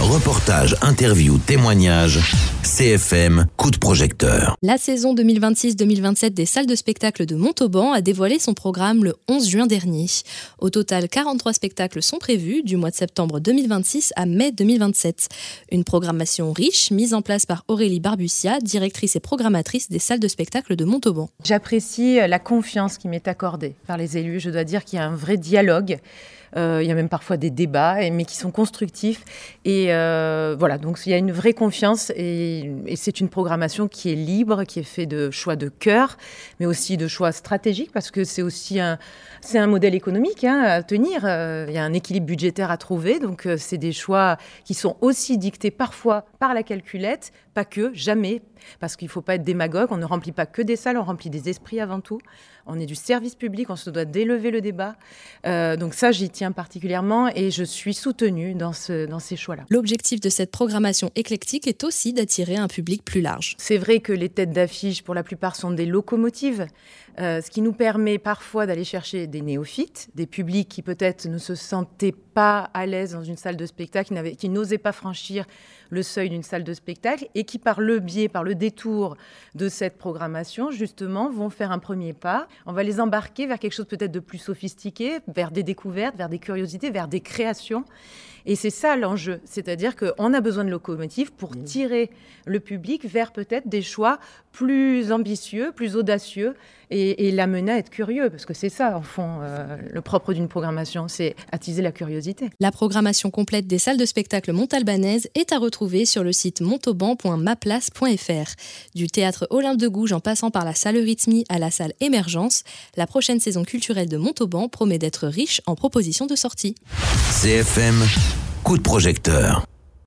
Reportages, interviews, témoignages, CFM, coup de projecteur. La saison 2026-2027 des salles de spectacle de Montauban a dévoilé son programme le 11 juin dernier. Au total, 43 spectacles sont prévus du mois de septembre 2026 à mai 2027. Une programmation riche, mise en place par Aurélie Barbucia, directrice et programmatrice des salles de spectacle de Montauban. J'apprécie la confiance qui m'est accordée par les élus. Je dois dire qu'il y a un vrai dialogue. Il y a même parfois des débats, mais qui sont constructifs. Et voilà, donc il y a une vraie confiance et c'est une programmation qui est libre, qui est faite de choix de cœur, mais aussi de choix stratégiques, parce que c'est aussi un modèle économique à tenir. Il y a un équilibre budgétaire à trouver, donc c'est des choix qui sont aussi dictés parfois par la calculette, pas que, jamais, parce qu'il ne faut pas être démagogue. On ne remplit pas que des salles, on remplit des esprits avant tout. On est du service public, on se doit d'élever le débat. Donc ça, j'y tiens particulièrement et je suis soutenue dans ces choix-là. L'objectif de cette programmation éclectique est aussi d'attirer un public plus large. C'est vrai que les têtes d'affiche, pour la plupart, sont des locomotives, ce qui nous permet parfois d'aller chercher des néophytes, des publics qui peut-être ne se sentaient pas à l'aise dans une salle de spectacle, qui n'osaient pas franchir le seuil d'une salle de spectacle et qui, par le détour de cette programmation, justement, vont faire un premier pas. On va les embarquer vers quelque chose peut-être de plus sophistiqué, vers des découvertes, vers des curiosités, vers des créations. Et c'est ça l'enjeu, c'est-à-dire qu'on a besoin de locomotives pour tirer le public vers peut-être des choix plus ambitieux, plus audacieux et l'amener à être curieux, parce que c'est ça, en fond, le propre d'une programmation, c'est attiser la curiosité. La programmation complète des salles de spectacle montalbanaises est à retrouver sur le site montauban.maplace.fr. Du théâtre Olympe de Gouges en passant par la salle Eurythmie à la salle Émergence, la prochaine saison culturelle de Montauban promet d'être riche en propositions de sortie. CFM, coup de projecteur.